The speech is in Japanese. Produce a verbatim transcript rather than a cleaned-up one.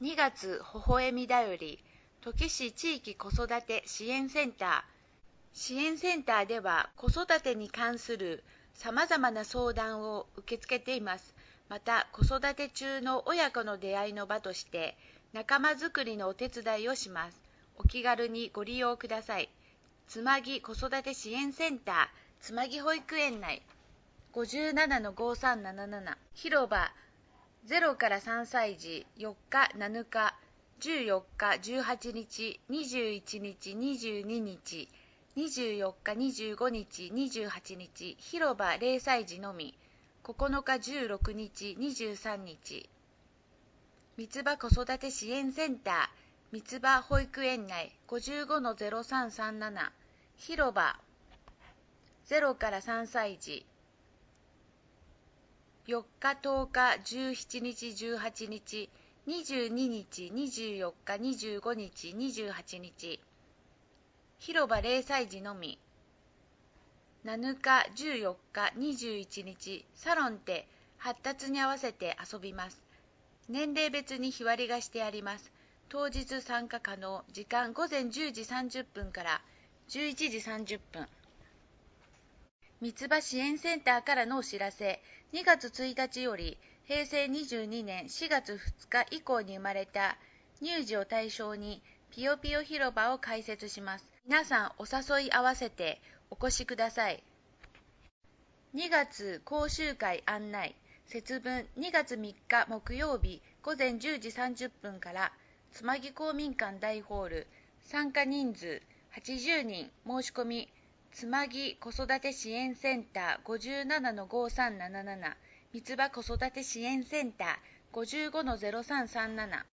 にがつほほえみだより土岐市地域子育て支援センター。支援センターでは子育てに関するさまざまな相談を受け付けています。また子育て中の親子の出会いの場として仲間づくりのお手伝いをします。お気軽にご利用ください。つまぎ子育て支援センターつまぎ保育園内 ごじゅうななのごさんなななな 広場ゼロからさんさい児よっかなのかじゅうよっかじゅうはちにちにじゅういちにちにじゅうににちにじゅうよっかにじゅうごにちにじゅうはちにち広場れいさい児のみここのかじゅうろくにちにじゅうさんにち三つ葉子育て支援センター三つ葉保育園内 ごじゅうごのゼロさんさんなな 広場ゼロからさんさい児よっかとおかじゅうしちにちじゅうはちにちにじゅうににちにじゅうよっかにじゅうごにちにじゅうはちにち広場れいさい児のみなのかじゅうよっかにじゅういちにちサロンで発達に合わせて遊びます。年齢別に日割りがしてあります。当日参加可能。時間ごぜんじゅうじさんじゅっぷんからじゅういちじさんじゅっぷん。三つ葉支援センターからのお知らせ。にがつついたちよりへいせいにじゅうにねんしがつふつか以降に生まれた乳児を対象にぴよぴよ広場を開設します。皆さんお誘い合わせてお越しください。にがつ講習会案内。節分にがつみっか木曜日ごぜんじゅうじさんじゅっぷんからつまぎ公民館大ホール。参加人数はちじゅうにん。申し込みつまぎ子育て支援センター ごじゅうななのごさんななな 三つ葉子育て支援センター ごじゅうごのゼロさんさんなな